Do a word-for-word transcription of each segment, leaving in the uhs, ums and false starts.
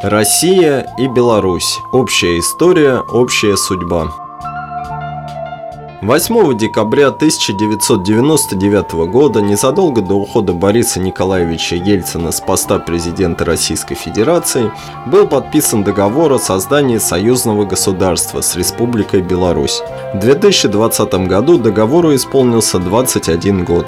Россия и Беларусь. Общая история, общая судьба. восьмого декабря тысяча девятьсот девяносто девятого года, незадолго до ухода Бориса Николаевича Ельцина с поста президента Российской Федерации, был подписан договор о создании союзного государства с Республикой Беларусь. В две тысячи двадцатом году договору исполнился двадцать один год.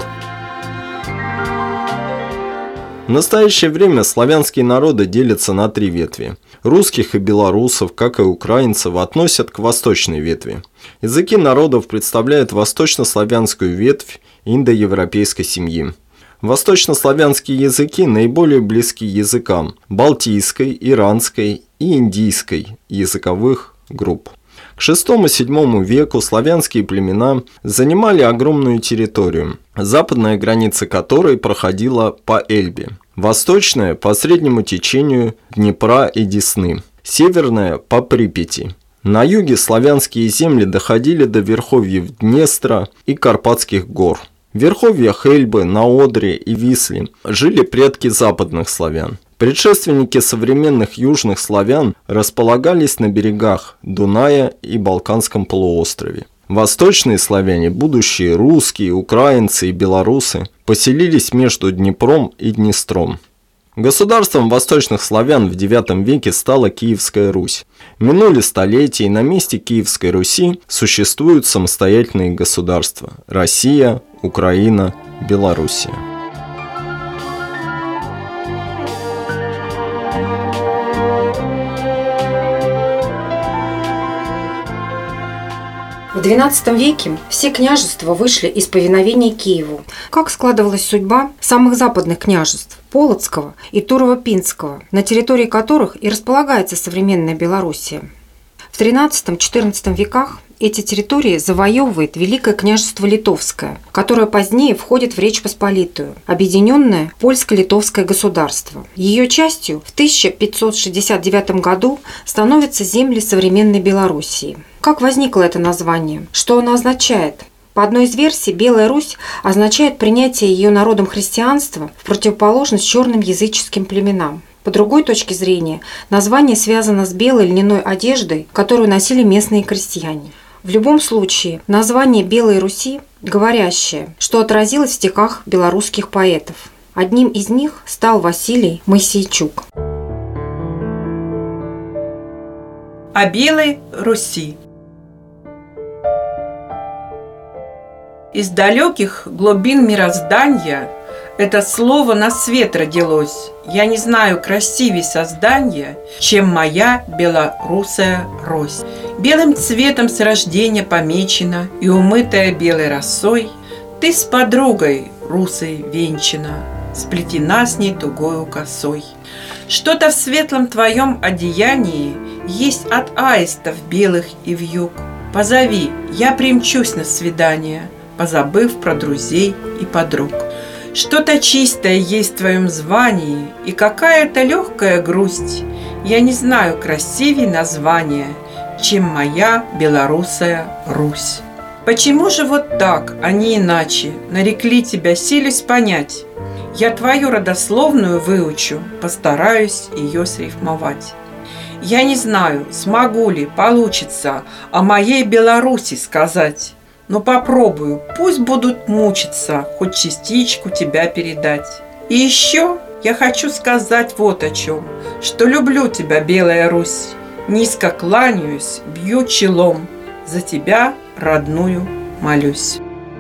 В настоящее время славянские народы делятся на три ветви. Русских и белорусов, как и украинцев, относят к восточной ветви. Языки народов представляют восточнославянскую ветвь индоевропейской семьи. Восточнославянские языки наиболее близки языкам балтийской, иранской и индийской языковых групп. К шестому-седьмому веку славянские племена занимали огромную территорию, западная граница которой проходила по Эльбе, восточная – по среднему течению Днепра и Десны, северная – по Припяти. На юге славянские земли доходили до верховьев Днестра и Карпатских гор. В верховьях Эльбы, на Одре и Висле жили предки западных славян. Предшественники современных южных славян располагались на берегах Дуная и Балканском полуострове. Восточные славяне, будущие русские, украинцы и белорусы, поселились между Днепром и Днестром. Государством восточных славян в девятом веке стала Киевская Русь. Минули столетия, и на месте Киевской Руси существуют самостоятельные государства – Россия, Украина, Белоруссия. В двенадцатом веке все княжества вышли из повиновения Киеву. Как складывалась судьба самых западных княжеств – Полоцкого и Турово-Пинского, на территории которых и располагается современная Белоруссия. В тринадцатом-четырнадцатом веках эти территории завоевывает Великое княжество Литовское, которое позднее входит в Речь Посполитую, объединенное польско-литовское государство. Ее частью в тысяча пятьсот шестьдесят девятом году становятся земли современной Белоруссии. Как возникло это название? Что оно означает? По одной из версий, Белая Русь означает принятие ее народом христианства в противоположность черным языческим племенам. По другой точке зрения, название связано с белой льняной одеждой, которую носили местные крестьяне. В любом случае, название Белой Руси говорящее, что отразилось в стихах белорусских поэтов. Одним из них стал Василий Моисейчук. О Белой Руси. Из далеких глубин мироздания это слово на свет родилось. Я не знаю красивей создания, чем моя белорусая Рось. Белым цветом с рождения помечена и умытая белой росой, ты с подругой русой венчана, сплетена с ней тугою косой. Что-то в светлом твоем одеянии есть от аистов белых и вьюг. Позови, я примчусь на свидание, позабыв про друзей и подруг. Что-то чистое есть в твоем звании и какая-то легкая грусть. Я не знаю красивей названия, чем моя белорусая Русь. Почему же вот так, а не иначе, нарекли тебя, силясь понять? Я твою родословную выучу, постараюсь ее срифмовать. Я не знаю, смогу ли, получится о моей Беларуси сказать. Но попробую, пусть будут мучиться, хоть частичку тебя передать. И еще я хочу сказать вот о чем, что люблю тебя, Белая Русь, низко кланяюсь, бью челом, за тебя, родную, молюсь.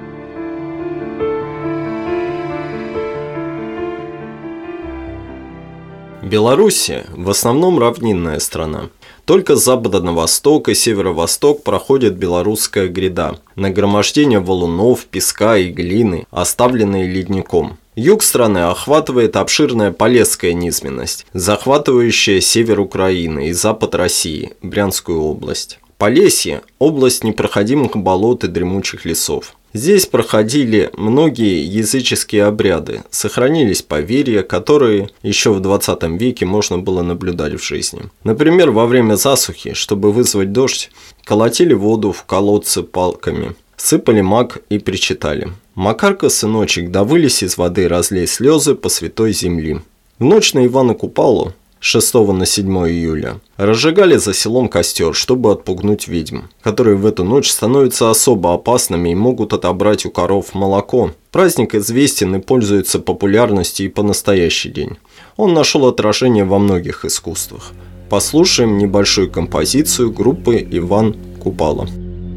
Белоруссия в основном равнинная страна. Только с запада на восток и северо-восток проходит белорусская гряда, нагромождение валунов, песка и глины, оставленные ледником. Юг страны охватывает обширная Полесская низменность, захватывающая север Украины и запад России, Брянскую область. Полесье – область непроходимых болот и дремучих лесов. Здесь проходили многие языческие обряды, сохранились поверья, которые еще в двадцатом веке можно было наблюдать в жизни. Например, во время засухи, чтобы вызвать дождь, колотили воду в колодцы палками, сыпали мак и причитали: «Макарка, сыночек, да вылезь из воды, разлей слезы по святой земли». В ночь на Ивана Купалу шестого на седьмое июля, разжигали за селом костер, чтобы отпугнуть ведьм, которые в эту ночь становятся особо опасными и могут отобрать у коров молоко. Праздник известен и пользуется популярностью и по настоящий день. Он нашел отражение во многих искусствах. Послушаем небольшую композицию группы Иван Купала.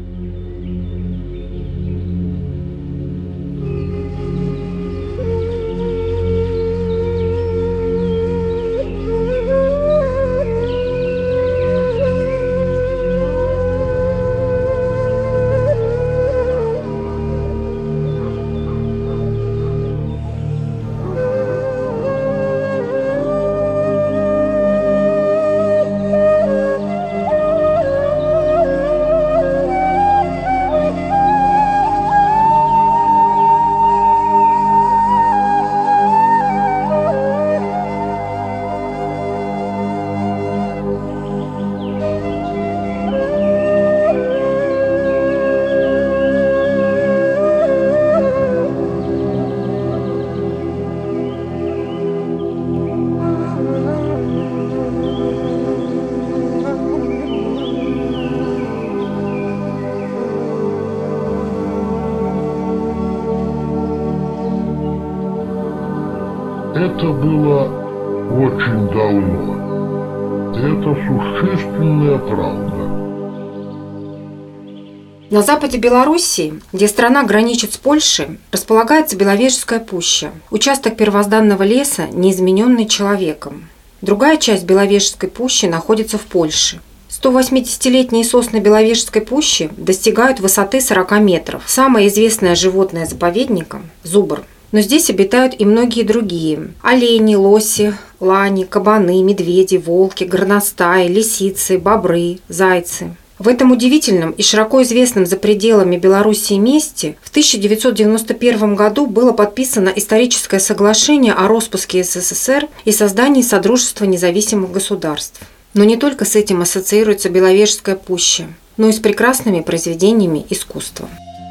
Это было очень давно. Это существенная правда. На западе Белоруссии, где страна граничит с Польшей, располагается Беловежская пуща, участок первозданного леса, неизмененный человеком. Другая часть Беловежской пущи находится в Польше. сто восьмидесятилетние сосны Беловежской пущи достигают высоты сорок метров. Самое известное животное заповедника – зубр. Но здесь обитают и многие другие – олени, лоси, лани, кабаны, медведи, волки, горностаи, лисицы, бобры, зайцы. В этом удивительном и широко известном за пределами Белоруссии месте в тысяча девятьсот девяносто первом году было подписано историческое соглашение о роспуске СССР и создании Содружества независимых государств. Но не только с этим ассоциируется Беловежская пуща, но и с прекрасными произведениями искусства.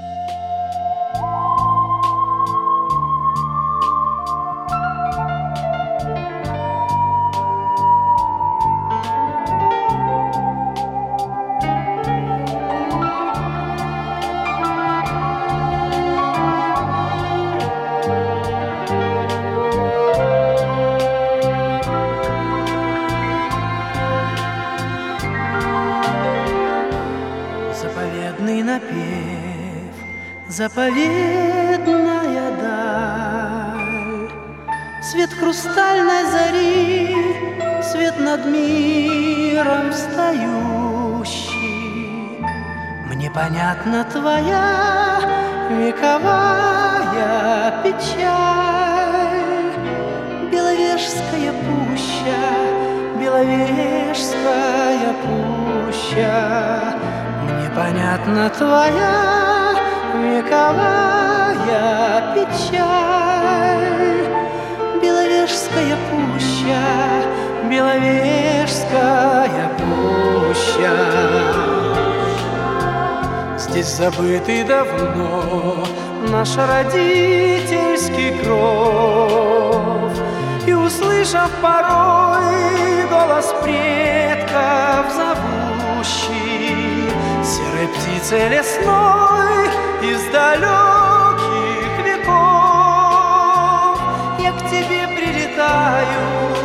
Заповедный напев, заповедная даль, свет хрустальной зари, свет над миром встающий. Мне понятна твоя вековая печаль. Беловежская пуща, Беловежская пуща. Мне понятна твоя вековая печаль. Беловежская пуща, Беловежская пуща. Здесь забытый давно наш родительский кров, и, услышав порой голос предков зовущий, серой птицей лесной из далеких веков, я к тебе прилетаю,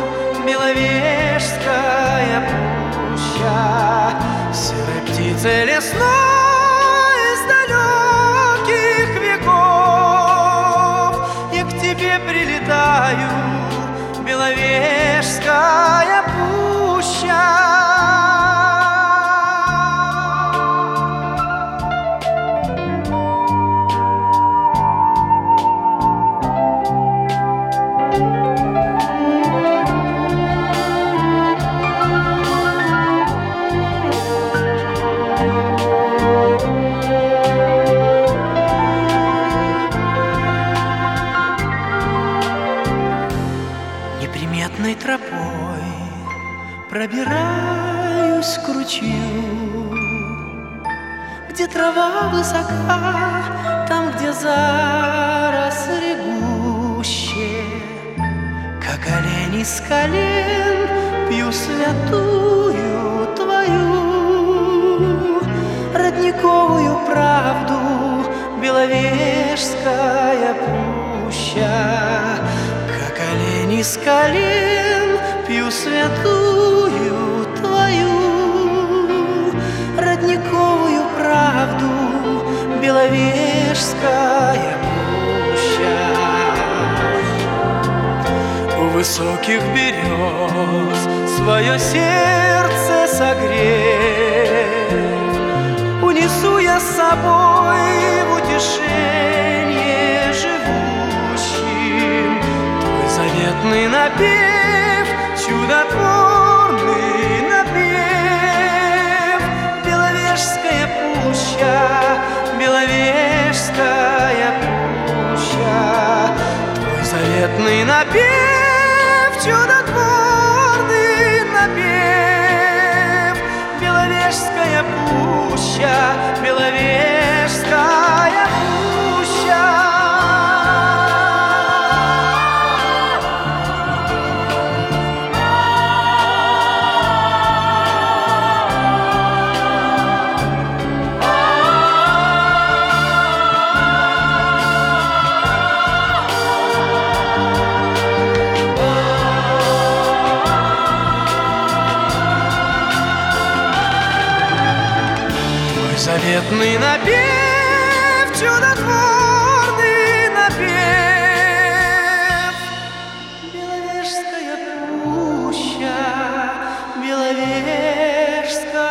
Беловежская пуща, серой птицей лесной из далеких веков, я к тебе прилетаю, Беловежская пуща. Неприметной тропой пробираюсь к ручью, где трава высока, там, где заросли гуще, как колени с колен пью святую твою родниковую правду, Беловежская пуща. Как колени с колен пью святую твою родниковую правду, Беловежская пуща. У высоких берез свое сердце согрев, унесу я с собой в утешение живущим твой заветный напев, чудотворный напев. Беловежская пуща, Беловежская пуща, твой заветный напев, чудотворный напев. Беловежская пуща, Беловежская пуща. Заветный напев, чудотворный напев. Беловежская пуща, Беловежская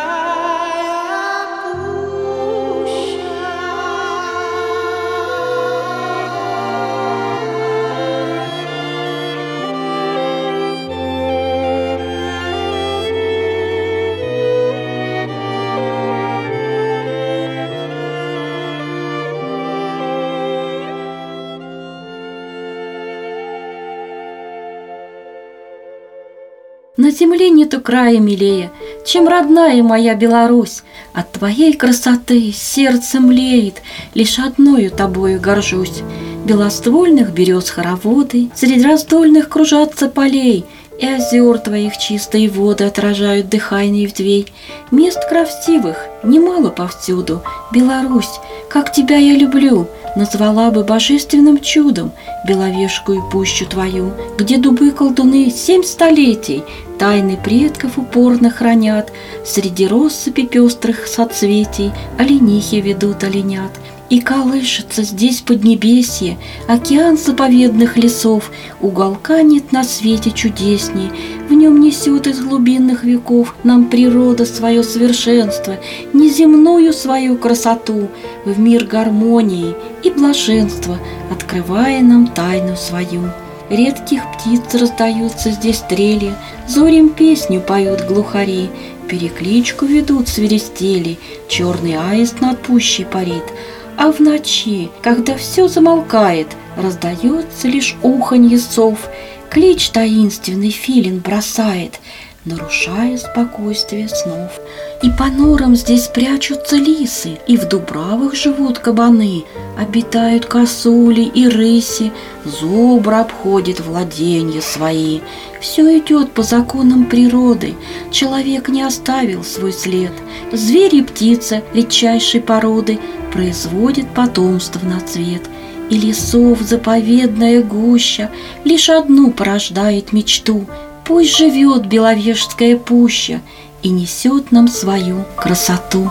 На земле нету края милее, чем родная моя Беларусь. От твоей красоты сердце млеет, лишь одною тобою горжусь. Белоствольных берез хороводы среди раздольных кружатся полей, и озер твоих чистые воды отражают дыхание ветвей. Мест красивых немало повсюду, Беларусь, как тебя я люблю, назвала бы божественным чудом Беловежскую пущу твою, где дубы-колдуны семь столетий тайны предков упорно хранят, среди россыпи пестрых соцветий оленихи ведут оленят. И колышется здесь поднебесье, океан заповедных лесов, уголка нет на свете чудесней, в нем несет из глубинных веков нам природа свое совершенство, неземную свою красоту, в мир гармонии и блаженства, открывая нам тайну свою. Редких птиц раздаются здесь трели, зорем песню поют глухари, перекличку ведут свиристели, черный аист над пущей парит. А в ночи, когда все замолкает, раздается лишь уханье сов, клич таинственный филин бросает, нарушая спокойствие снов. И по норам здесь прячутся лисы, и в дубравах живут кабаны, обитают косули и рыси, зубр обходит владенья свои. Все идет по законам природы, человек не оставил свой след. Звери и птица редчайшей породы производят потомство на цвет. И лесов заповедная гуща лишь одну порождает мечту: пусть живет Беловежская пуща и несет нам свою красоту.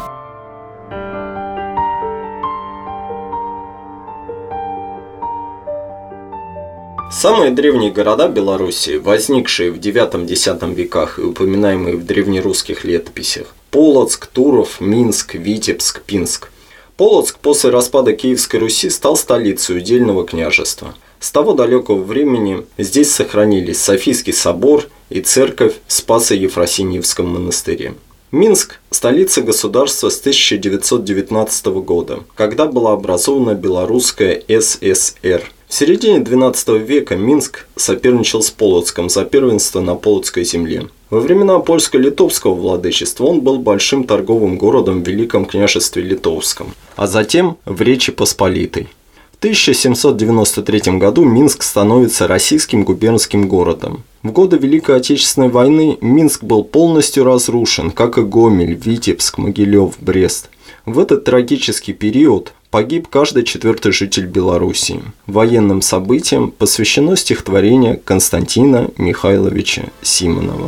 Самые древние города Белоруссии, возникшие в девятом-десятом веках и упоминаемые в древнерусских летописях: Полоцк, Туров, Минск, Витебск, Пинск. Полоцк после распада Киевской Руси стал столицей удельного княжества. С того далекого времени здесь сохранились Софийский собор и церковь в Спасо-Ефросиньевском монастыре. Минск – столица государства с тысяча девятьсот девятнадцатого года, когда была образована Белорусская ССР. В середине двенадцатого века Минск соперничал с Полоцком за первенство на Полоцкой земле. Во времена польско-литовского владычества он был большим торговым городом в Великом княжестве Литовском, а затем в Речи Посполитой. В тысяча семьсот девяносто третьем году Минск становится российским губернским городом. В годы Великой Отечественной войны Минск был полностью разрушен, как и Гомель, Витебск, Могилев, Брест. В этот трагический период погиб каждый четвертый житель Белоруссии. Военным событиям посвящено стихотворение Константина Михайловича Симонова.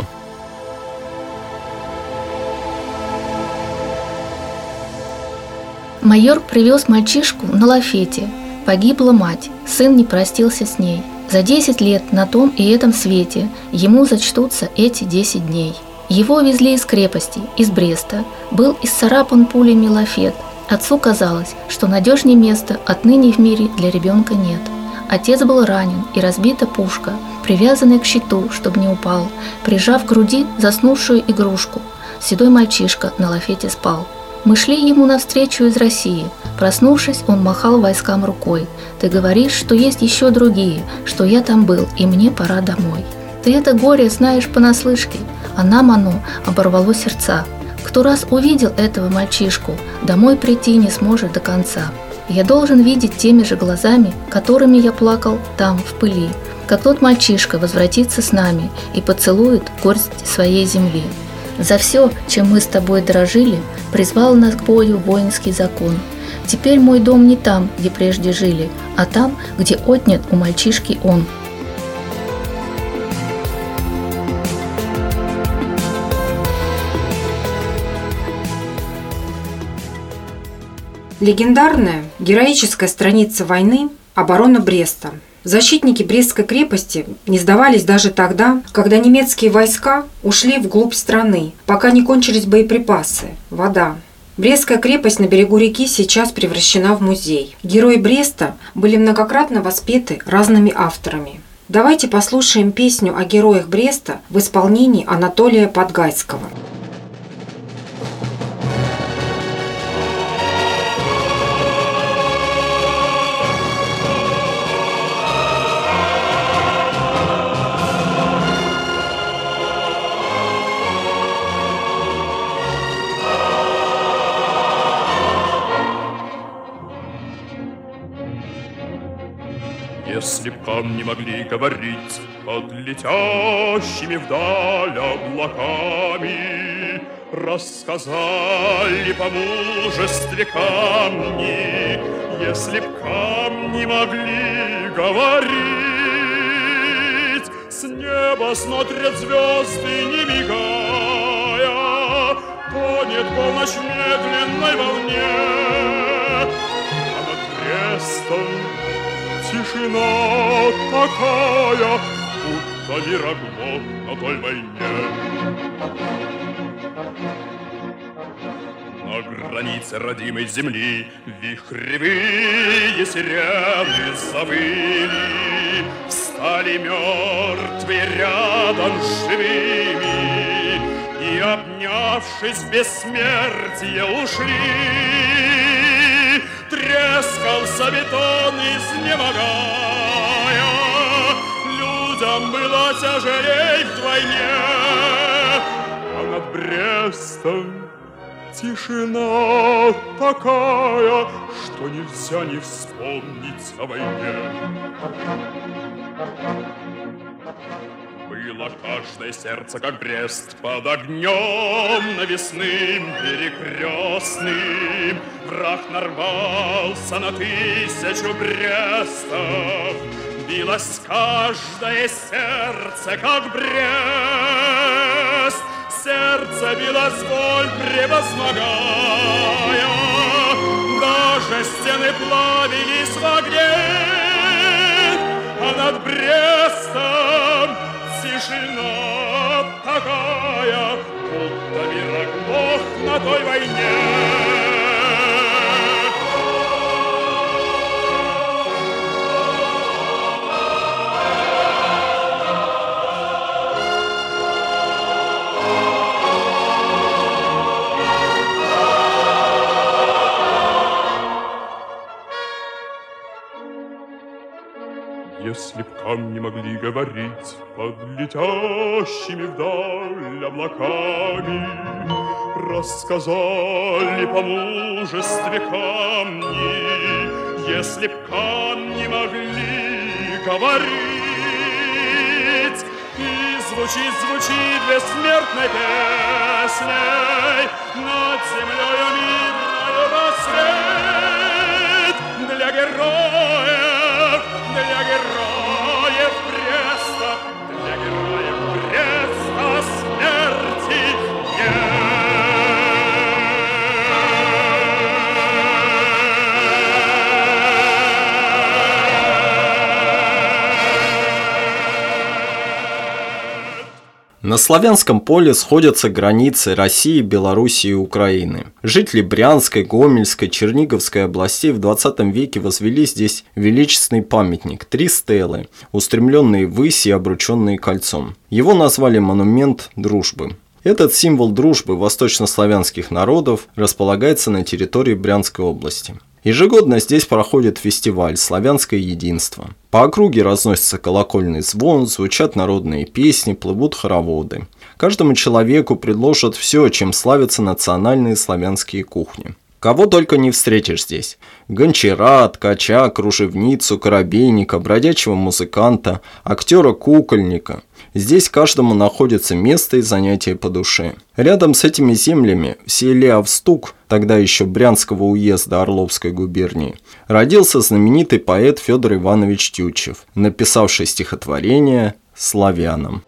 Майор привез мальчишку на лафете. Погибла мать, сын не простился с ней. За десять лет на том и этом свете ему зачтутся эти десять дней. Его везли из крепости, из Бреста. Был исцарапан пулями лафет. Отцу казалось, что надежнее места отныне в мире для ребенка нет. Отец был ранен, и разбита пушка, привязанная к щиту, чтобы не упал, прижав к груди заснувшую игрушку. Седой мальчишка на лафете спал. Мы шли ему навстречу из России. Проснувшись, он махал войскам рукой. Ты говоришь, что есть еще другие, что я там был, и мне пора домой. Ты это горе знаешь понаслышке, а нам оно оборвало сердца. Кто раз увидел этого мальчишку, домой прийти не сможет до конца. Я должен видеть теми же глазами, которыми я плакал там, в пыли, как тот мальчишка возвратится с нами и поцелует горсть своей земли. За все, чем мы с тобой дорожили, призвал нас к бою воинский закон. Теперь мой дом не там, где прежде жили, а там, где отнят у мальчишки он. Легендарная, героическая страница войны – оборона Бреста. Защитники Брестской крепости не сдавались даже тогда, когда немецкие войска ушли вглубь страны, пока не кончились боеприпасы, вода. Брестская крепость на берегу реки сейчас превращена в музей. Герои Бреста были многократно воспеты разными авторами. Давайте послушаем песню о героях Бреста в исполнении Анатолия Подгайского. Если б камни могли говорить под летящими вдаль облаками, рассказали по мужестве камни. Если б камни могли говорить, с неба смотрят звезды, не мигая, тонет полночь в медленной волне, а над Брестом тишина такая, будто мир оглох на той войне. На границе родимой земли вихревые сирены завыли, встали мертвые рядом с живыми и, обнявшись в бессмертие, ушли. Трескался бетон, изнемогая, людям было тяжелей вдвойне, а над Брестом тишина такая, что нельзя не вспомнить о войне. Было каждое сердце, как Брест, под огнем навесным перекрестным. Враг нарвался на тысячу Брестов, билось каждое сердце, как Брест. Сердце билось боль превозмогая, даже стены плавились в огне, а над Брестом тишина такая, будто мир оглох на той войне. Если б камни могли говорить под летящими вдаль облаками, рассказали по мужестве камни. Если б камни говорить. И звучит, звучит бессмертной песней над землею мирною рассвет. Для героев, для героев Бреста, для героев Бреста смерти нет. На Славянском поле сходятся границы России, Белоруссии и Украины. Жители Брянской, Гомельской, Черниговской областей в двадцатом веке возвели здесь величественный памятник – три стелы, устремленные ввысь и обрученные кольцом. Его назвали «Монумент дружбы». Этот символ дружбы восточнославянских народов располагается на территории Брянской области. Ежегодно здесь проходит фестиваль «Славянское единство». По округе разносится колокольный звон, звучат народные песни, плывут хороводы. Каждому человеку предложат все, чем славятся национальные славянские кухни. Кого только не встретишь здесь. Гончара, ткача, кружевницу, корабейника, бродячего музыканта, актера-кукольника. Здесь каждому находится место и занятие по душе. Рядом с этими землями, в селе Австук, тогда еще Брянского уезда Орловской губернии, родился знаменитый поэт Федор Иванович Тютчев, написавший стихотворение «Славянам».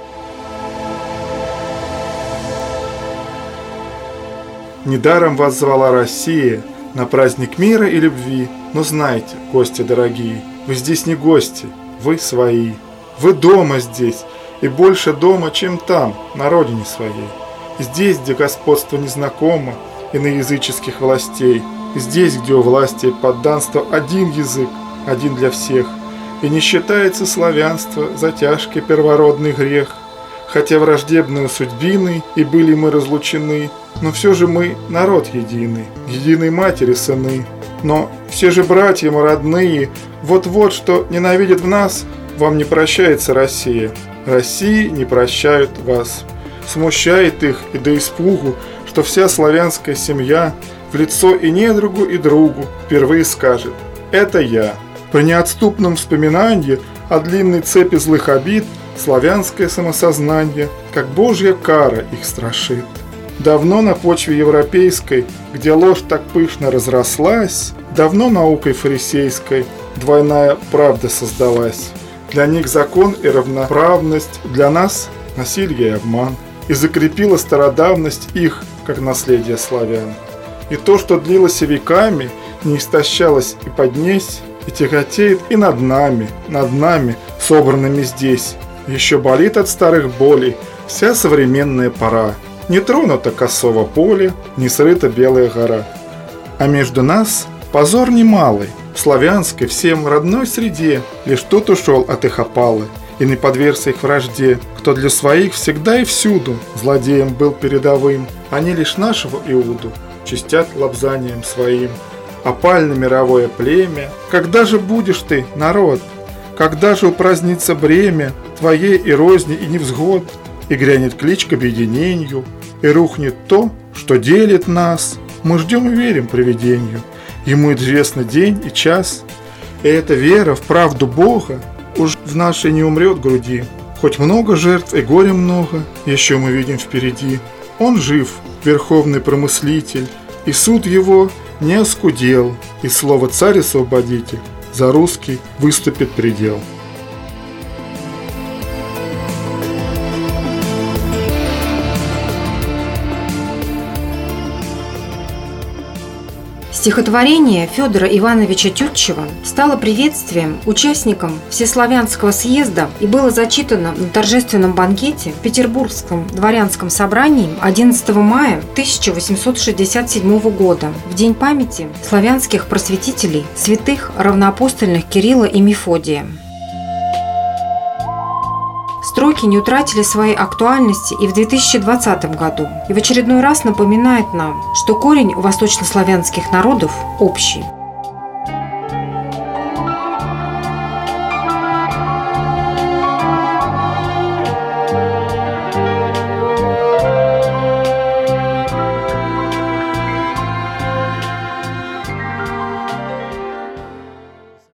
Недаром вас звала Россия на праздник мира и любви. Но знайте, гости дорогие, вы здесь не гости, вы свои. Вы дома здесь, и больше дома, чем там, на родине своей. Здесь, где господство незнакомо иноязыческих властей. Здесь, где у власти и подданства один язык, один для всех. И не считается славянство за тяжкий первородный грех. Хотя враждебные судьбины и были мы разлучены, но все же мы народ единый, единой матери сыны. Но все же братья мы родные, вот-вот что ненавидят в нас, вам не прощается Россия. России не прощают вас. Смущает их и до испугу, что вся славянская семья в лицо и недругу, и другу впервые скажет «это я». При неотступном вспоминании о длинной цепи злых обид славянское самосознание, как божья кара, их страшит. Давно на почве европейской, где ложь так пышно разрослась, давно наукой фарисейской двойная правда создалась. Для них закон и равноправность, для нас насилие и обман. И закрепила стародавность их, как наследие славян. И то, что длилось веками, не истощалось и поднесь, и тяготеет и над нами, над нами, собранными здесь. Еще болит от старых болей вся современная пора. Не тронуто косово поле, не срыта белая гора. А между нас позор немалый, в славянской всем родной среде лишь тот ушел от их опалы и не подвергся их вражде, кто для своих всегда и всюду злодеем был передовым. Они лишь нашего Иуду чистят лобзанием своим. Опально мировое племя, когда же будешь ты, народ? Когда же упразднится бремя твоей и розни, и невзгод, и грянет клич к объединению, и рухнет то, что делит нас? Мы ждем и верим провидению. Ему известный день и час, и эта вера в правду Бога уж в нашей не умрет груди. Хоть много жертв и горя много, еще мы видим впереди. Он жив, верховный промыслитель, и суд его не оскудел, и слово царь-освободитель за русский выступит предел. Стихотворение Федора Ивановича Тютчева стало приветствием участникам Всеславянского съезда и было зачитано на торжественном банкете в Петербургском дворянском собрании одиннадцатого мая тысяча восемьсот шестьдесят седьмого года, в день памяти славянских просветителей, святых равноапостольных Кирилла и Мефодия. Строки не утратили своей актуальности и в две тысячи двадцатом году, и в очередной раз напоминает нам, что корень у восточнославянских народов общий.